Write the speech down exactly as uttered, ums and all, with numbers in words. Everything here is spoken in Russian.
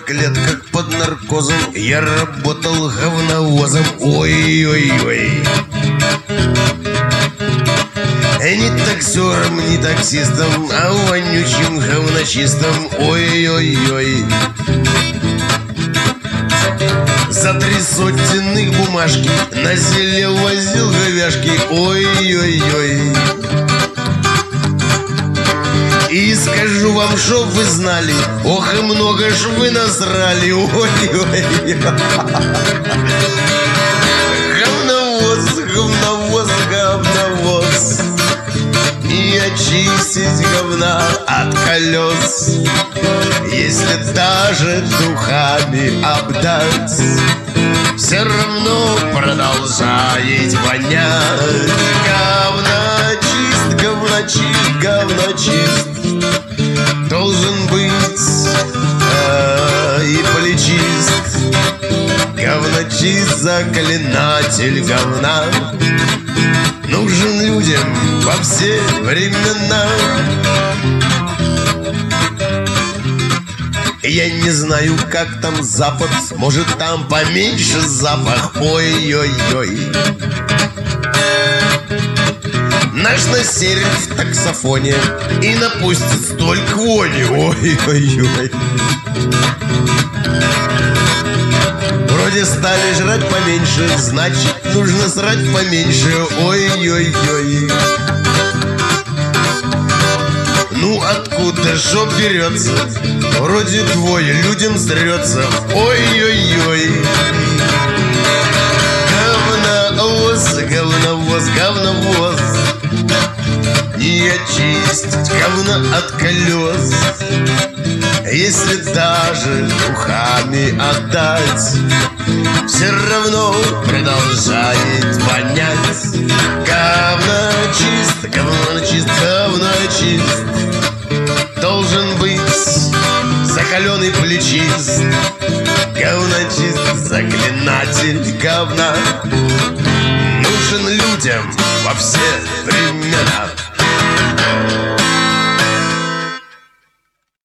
сорок лет, как под наркозом, я работал говновозом. Ой-ой-ой. Не таксером, не таксистом, а вонючим говночистом. Ой-ой-ой. За три сотенных бумажки на селе возил говяжки. Ой-ой-ой. И скажу вам, чтоб вы знали, ох и много ж вы насрали. Ой-ой-ой. Говновоз, говновоз, говновоз. Не очистить говна от колес, если даже духами обдать, все равно продолжает вонять. Говночист, говночист, говночист должен быть, а, и плечист. Говночист, заклинатель говна, нужен людям во все времена. Я не знаю, как там Запад, может, там поменьше запах. Ой-ой-ой. Наш насерит в таксофоне и напустит столько вони. Ой-ой-ой. Вроде стали жрать поменьше, значит, нужно срать поменьше. Ой-ой-ой. Ну откуда шо берется? Вроде двое людям срется. Ой-ой-ой. Говновоз, говновоз, говновоз. Не очистить говно от колес, если даже духами отдать, все равно продолжает вонять. Говночист, говночист, говночист должен быть закаленный плечист. Говночист, заклинатель говна нужен людям во все времена.